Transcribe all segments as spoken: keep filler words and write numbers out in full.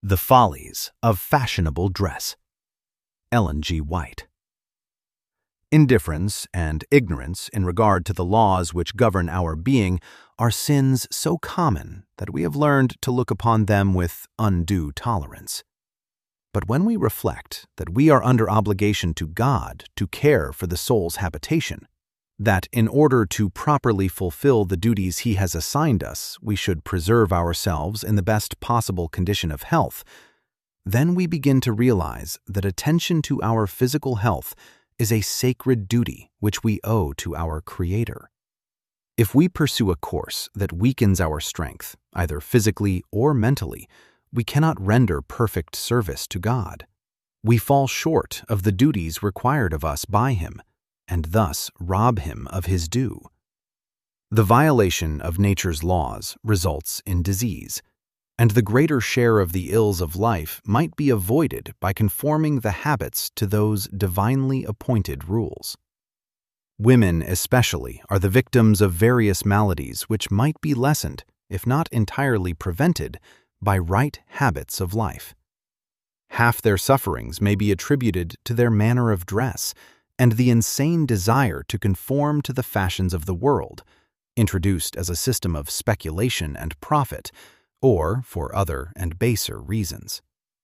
The Follies of Fashionable Dress. Ellen G. White. Indifference and ignorance in regard to the laws which govern our being are sins so common that we have learned to look upon them with undue tolerance. But when we reflect that we are under obligation to God to care for the soul's habitation, that in order to properly fulfill the duties He has assigned us, we should preserve ourselves in the best possible condition of health, then we begin to realize that attention to our physical health is a sacred duty which we owe to our Creator. If we pursue a course that weakens our strength, either physically or mentally, we cannot render perfect service to God. We fall short of the duties required of us by Him, and thus rob Him of His due. The violation of nature's laws results in disease, and the greater share of the ills of life might be avoided by conforming the habits to those divinely appointed rules. Women especially are the victims of various maladies which might be lessened, if not entirely prevented, by right habits of life. Half their sufferings may be attributed to their manner of dress and the insane desire to conform to the fashions of the world, introduced as a system of speculation and profit, or for other and baser reasons.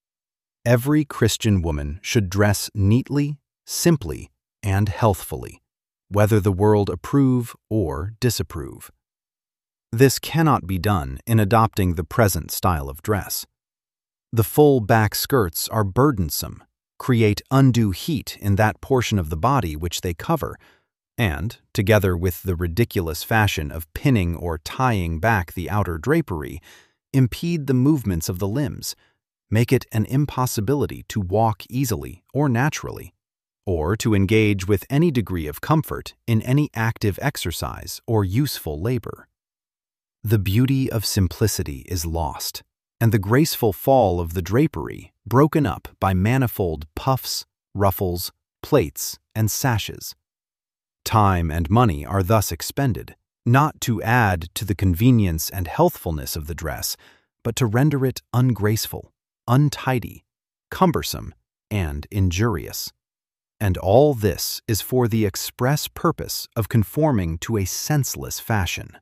Every Christian woman should dress neatly, simply, and healthfully, whether the world approve or disapprove. This cannot be done in adopting the present style of dress. The full back skirts are burdensome, create undue heat in that portion of the body which they cover, and, together with the ridiculous fashion of pinning or tying back the outer drapery, impede the movements of the limbs, make it an impossibility to walk easily or naturally, or to engage with any degree of comfort in any active exercise or useful labor. The beauty of simplicity is lost, and the graceful fall of the drapery broken up by manifold puffs, ruffles, plaits, and sashes. Time and money are thus expended, not to add to the convenience and healthfulness of the dress, but to render it ungraceful, untidy, cumbersome, and injurious. And all this is for the express purpose of conforming to a senseless fashion.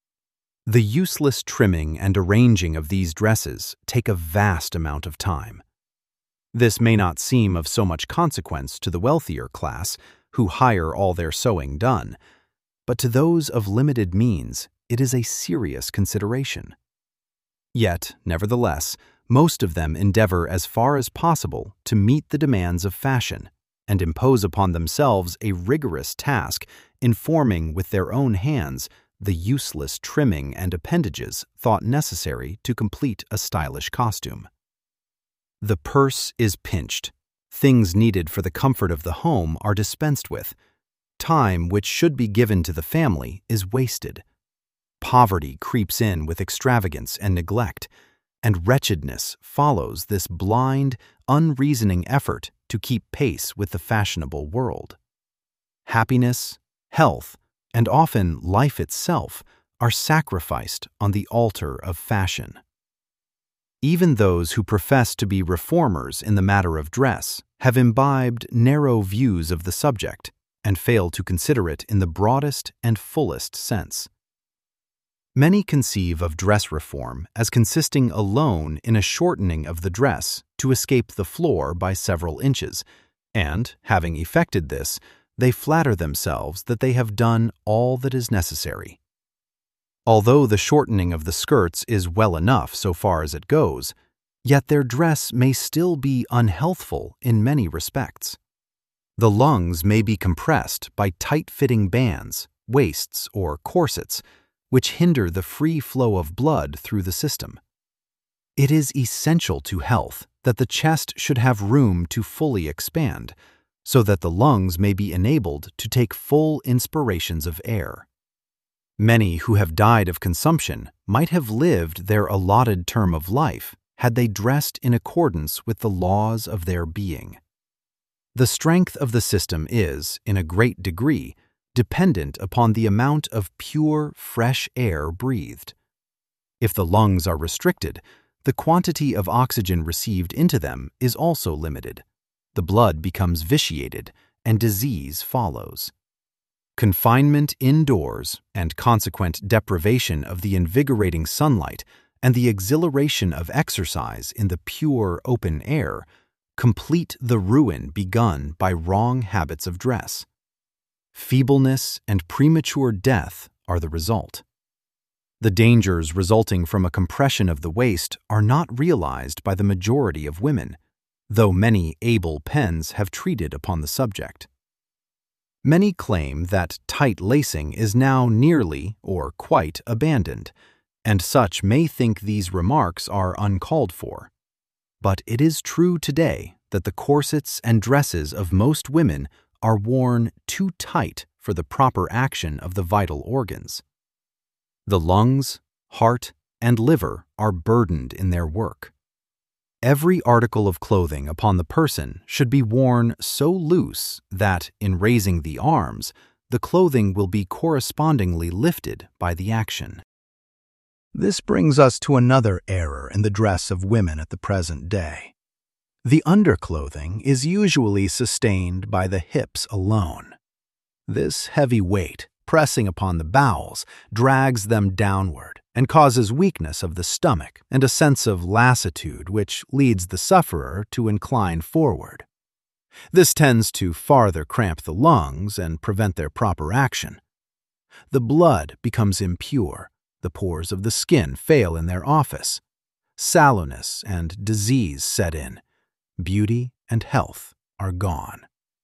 The useless trimming and arranging of these dresses take a vast amount of time. This may not seem of so much consequence to the wealthier class, who hire all their sewing done, but to those of limited means it is a serious consideration. Yet, nevertheless, most of them endeavor as far as possible to meet the demands of fashion, and impose upon themselves a rigorous task in forming with their own hands the useless trimming and appendages thought necessary to complete a stylish costume. The purse is pinched, things needed for the comfort of the home are dispensed with, time which should be given to the family is wasted. Poverty creeps in with extravagance and neglect, and wretchedness follows this blind, unreasoning effort to keep pace with the fashionable world. Happiness, health, and often life itself are sacrificed on the altar of fashion. Even those who profess to be reformers in the matter of dress have imbibed narrow views of the subject and fail to consider it in the broadest and fullest sense. Many conceive of dress reform as consisting alone in a shortening of the dress to escape the floor by several inches, and, having effected this, they flatter themselves that they have done all that is necessary. Although the shortening of the skirts is well enough so far as it goes, yet their dress may still be unhealthful in many respects. The lungs may be compressed by tight-fitting bands, waists, or corsets, which hinder the free flow of blood through the system. It is essential to health that the chest should have room to fully expand, so that the lungs may be enabled to take full inspirations of air. Many who have died of consumption might have lived their allotted term of life had they dressed in accordance with the laws of their being. The strength of the system is, in a great degree, dependent upon the amount of pure, fresh air breathed. If the lungs are restricted, the quantity of oxygen received into them is also limited. The blood becomes vitiated, and disease follows. Confinement indoors and consequent deprivation of the invigorating sunlight and the exhilaration of exercise in the pure open air complete the ruin begun by wrong habits of dress. Feebleness and premature death are the result. The dangers resulting from a compression of the waist are not realized by the majority of women, though many able pens have treated upon the subject. Many claim that tight lacing is now nearly or quite abandoned, and such may think these remarks are uncalled for. But it is true today that the corsets and dresses of most women are worn too tight for the proper action of the vital organs. The lungs, heart, and liver are burdened in their work. Every article of clothing upon the person should be worn so loose that, in raising the arms, the clothing will be correspondingly lifted by the action. This brings us to another error in the dress of women at the present day. The underclothing is usually sustained by the hips alone. This heavy weight, pressing upon the bowels, drags them downward and causes weakness of the stomach and a sense of lassitude which leads the sufferer to incline forward. This tends to farther cramp the lungs and prevent their proper action. The blood becomes impure, the pores of the skin fail in their office, sallowness and disease set in, beauty and health are gone.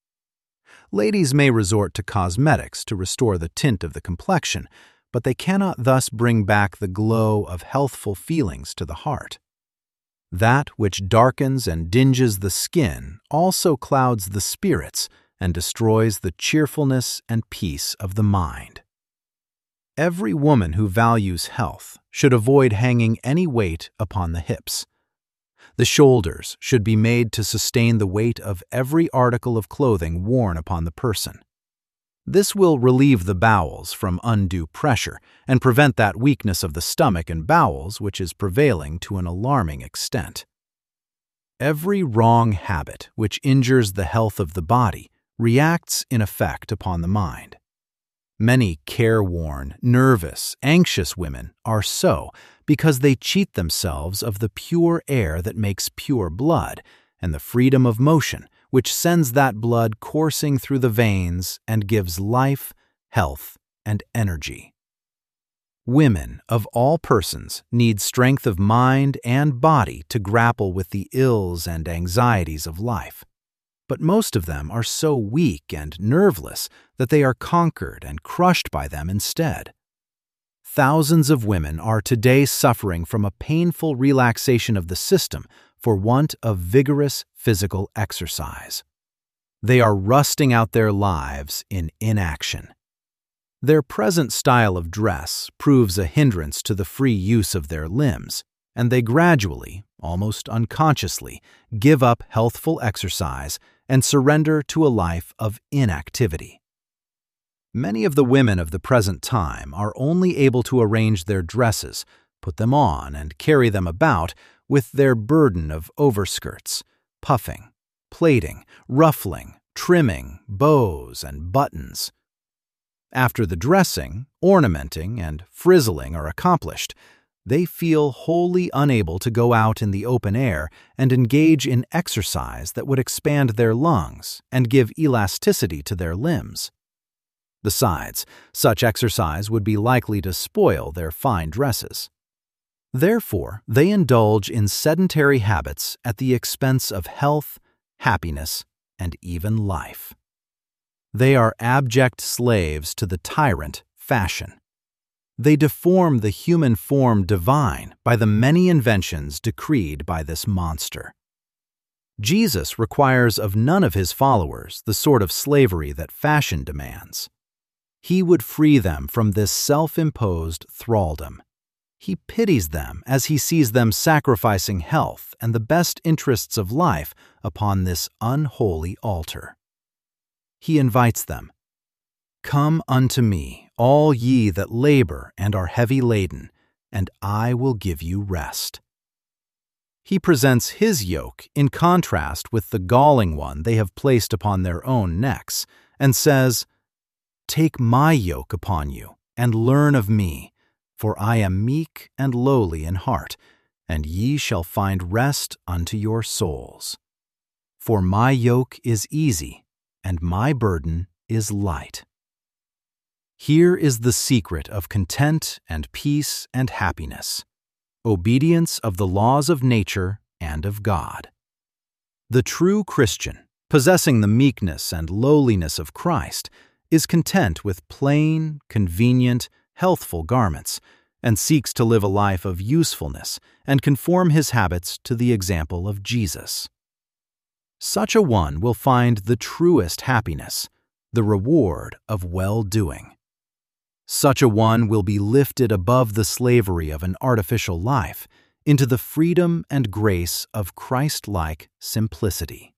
Ladies may resort to cosmetics to restore the tint of the complexion, but they cannot thus bring back the glow of healthful feelings to the heart. That which darkens and dinges the skin also clouds the spirits and destroys the cheerfulness and peace of the mind. Every woman who values health should avoid hanging any weight upon the hips. The shoulders should be made to sustain the weight of every article of clothing worn upon the person. This will relieve the bowels from undue pressure and prevent that weakness of the stomach and bowels which is prevailing to an alarming extent. Every wrong habit which injures the health of the body reacts in effect upon the mind. Many careworn, nervous, anxious women are so because they cheat themselves of the pure air that makes pure blood and the freedom of motion which sends that blood coursing through the veins and gives life, health, and energy. Women of all persons need strength of mind and body to grapple with the ills and anxieties of life. But most of them are so weak and nerveless that they are conquered and crushed by them instead. Thousands of women are today suffering from a painful relaxation of the system for want of vigorous physical exercise. They are rusting out their lives in inaction. Their present style of dress proves a hindrance to the free use of their limbs, and they gradually, almost unconsciously, give up healthful exercise and surrender to a life of inactivity. Many of the women of the present time are only able to arrange their dresses, put them on, and carry them about with their burden of overskirts, puffing, plaiting, ruffling, trimming, bows, and buttons. After the dressing, ornamenting, and frizzling are accomplished, they feel wholly unable to go out in the open air and engage in exercise that would expand their lungs and give elasticity to their limbs. Besides, such exercise would be likely to spoil their fine dresses. Therefore, they indulge in sedentary habits at the expense of health, happiness, and even life. They are abject slaves to the tyrant fashion. They deform the human form divine by the many inventions decreed by this monster. Jesus requires of none of his followers the sort of slavery that fashion demands. He would free them from this self-imposed thraldom. He pities them as he sees them sacrificing health and the best interests of life upon this unholy altar. He invites them, "Come unto me, all ye that labor and are heavy laden, and I will give you rest." He presents his yoke in contrast with the galling one they have placed upon their own necks, and says, "Take my yoke upon you, and learn of me, for I am meek and lowly in heart, and ye shall find rest unto your souls. For my yoke is easy, and my burden is light." Here is the secret of content and peace and happiness: obedience of the laws of nature and of God. The true Christian, possessing the meekness and lowliness of Christ, is content with plain, convenient, healthful garments, and seeks to live a life of usefulness and conform his habits to the example of Jesus. Such a one will find the truest happiness, the reward of well-doing. Such a one will be lifted above the slavery of an artificial life into the freedom and grace of Christ-like simplicity.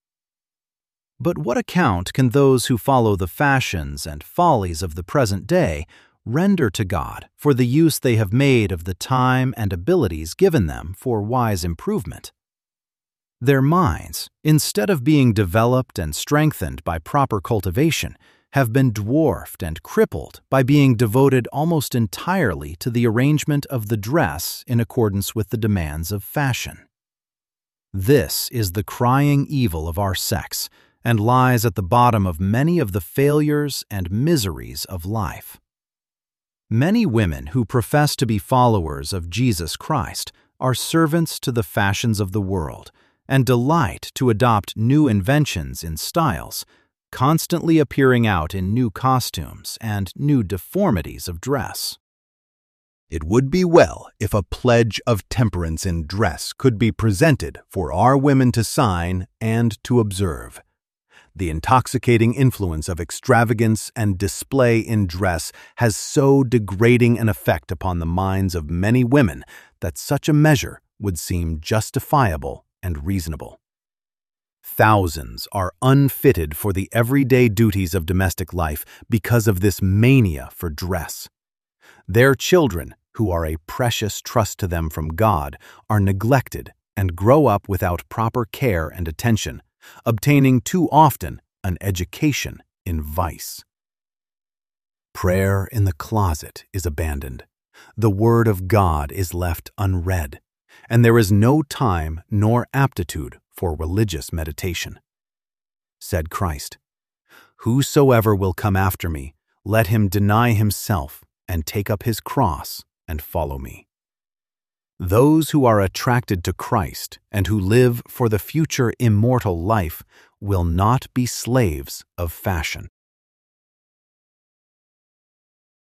But what account can those who follow the fashions and follies of the present day render to God for the use they have made of the time and abilities given them for wise improvement? Their minds, instead of being developed and strengthened by proper cultivation, have been dwarfed and crippled by being devoted almost entirely to the arrangement of the dress in accordance with the demands of fashion. This is the crying evil of our sex, and lies at the bottom of many of the failures and miseries of life. Many women who profess to be followers of Jesus Christ are servants to the fashions of the world, and delight to adopt new inventions in styles, constantly appearing out in new costumes and new deformities of dress. It would be well if a pledge of temperance in dress could be presented for our women to sign and to observe. The intoxicating influence of extravagance and display in dress has so degrading an effect upon the minds of many women that such a measure would seem justifiable and reasonable. Thousands are unfitted for the everyday duties of domestic life because of this mania for dress. Their children, who are a precious trust to them from God, are neglected and grow up without proper care and attention, obtaining too often an education in vice. Prayer in the closet is abandoned. The Word of God is left unread, and there is no time nor aptitude for religious meditation. Said Christ, "Whosoever will come after me, let him deny himself and take up his cross and follow me." Those who are attracted to Christ and who live for the future immortal life will not be slaves of fashion.